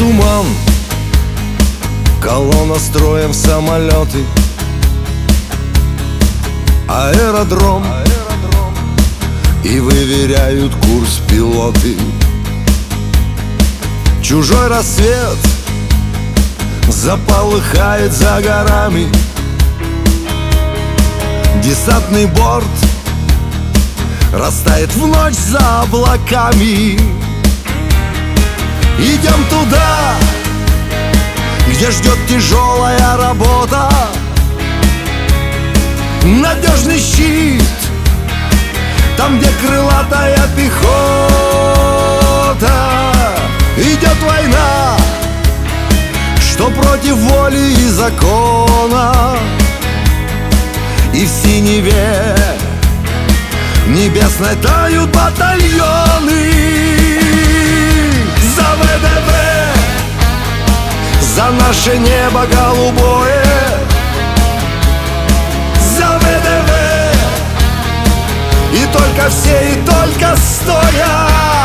туман, колонна строем самолеты, аэродром, и выверяют курс пилоты. Чужой рассвет заполыхает за горами, десантный борт растает в ночь за облаками. Идем туда, где ждет тяжелая работа, надежный щит, там, где крылатая пехота. Идет война, что против воли и закона, и в синеве небесной тают батальоны. За ВДВ, за наше небо голубое, за ВДВ, и только все, и только стоя.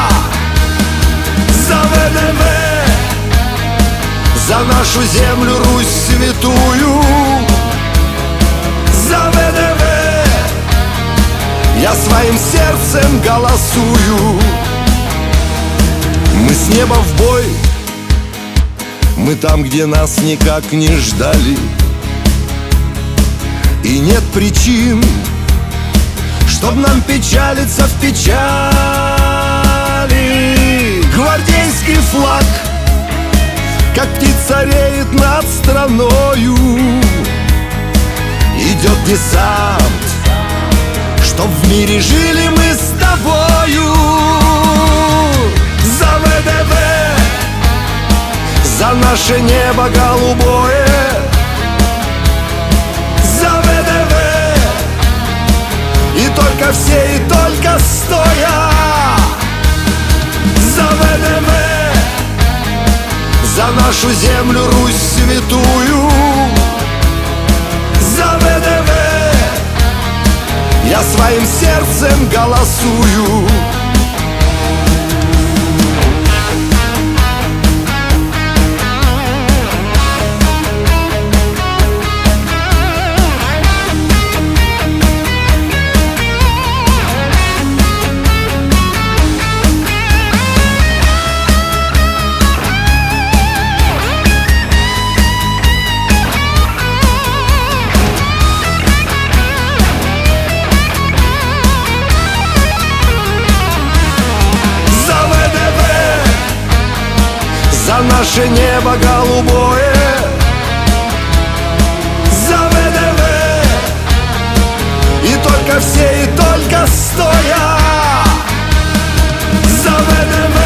За ВДВ, за нашу землю Русь святую. За ВДВ я своим сердцем голосую. Мы с неба в бой, мы там, где нас никак не ждали, и нет причин, чтоб нам печалиться в печали. Гвардейский флаг, как птица, реет над страною. Идет десант, чтоб в мире жили мы с тобою. За ВДВ, за наше небо голубое, за ВДВ, и только все, и только стоя. За ВДВ, за нашу землю Русь святую. За ВДВ я своим сердцем голосую. За наше небо голубое, за ВДВ, и только все, и только стоя. За ВДВ,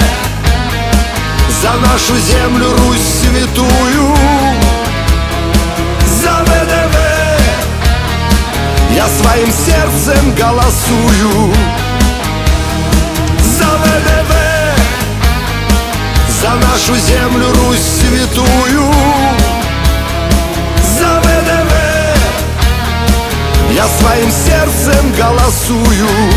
за нашу землю Русь святую. За ВДВ я своим сердцем голосую. За ВДВ, за нашу землю Русь святую. За ВДВ я своим сердцем голосую.